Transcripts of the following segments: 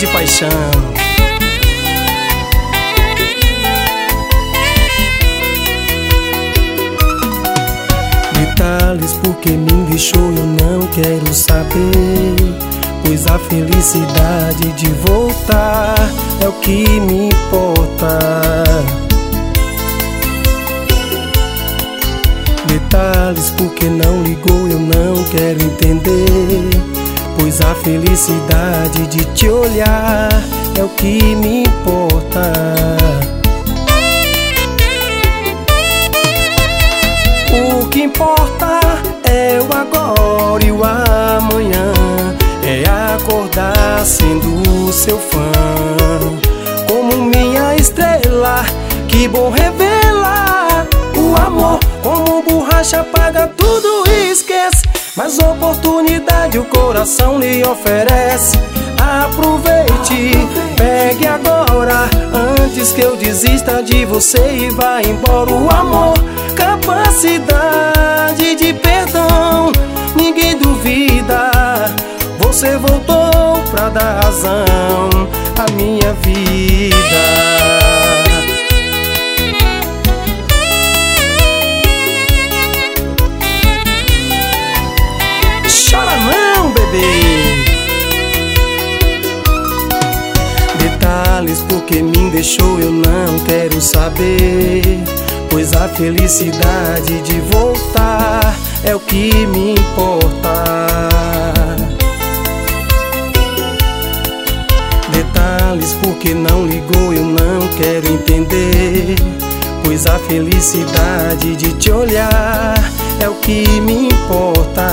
de paixão. Detalhes porque me deixou eu não quero saber, pois a felicidade de voltar é o que me importa. Detalhes porque não ligou eu não quero entender, pois a felicidade de te olhar é o que me importa. O que importa é o agora e o amanhã, é acordar sendo seu fã. Como minha estrela, que bom revelar o amor. Como borracha apaga tudo e esquece, mas oportunidade o coração lhe oferece. Aproveite, pegue agora, antes que eu desista de você e vá embora. O amor, capacidade de perdão, ninguém duvida. Você voltou pra dar razão à minha vida. Chora não, bebê. Detalhes porque me deixou eu não quero saber, pois a felicidade de voltar é o que me importa. Detalhes porque não ligou eu não quero entender, pois a felicidade de te olhar é o que me importa.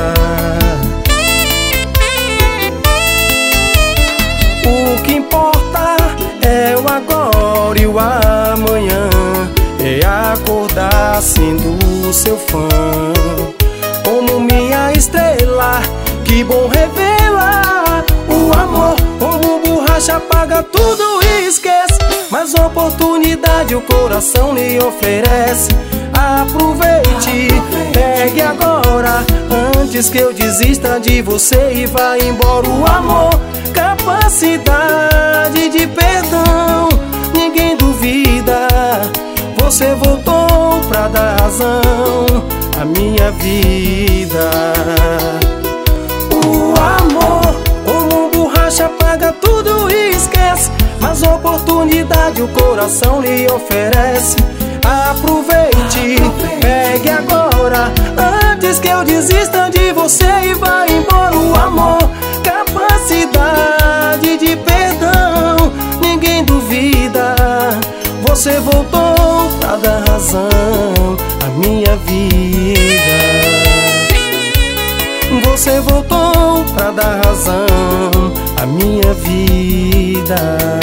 O que importa é o agora e o amanhã, é acordar sendo seu fã. Como minha estrela, que bom revelar o amor. Como borracha apaga tudo e esquece, mas oportunidade o coração lhe oferece. Aproveite, pegue agora, antes que eu desista de você e vá embora. O amor, capacidade de perdão, ninguém duvida. Você voltou pra dar razão à minha vida. O amor, como borracha apaga tudo e esquece, mas oportunidade o coração lhe oferece. Aproveite, pegue agora, antes que eu desista de você e vá embora. O amor, capacidade de perdão, ninguém duvida. Você voltou pra dar razão à minha vida. Você voltou pra dar razão à minha vida.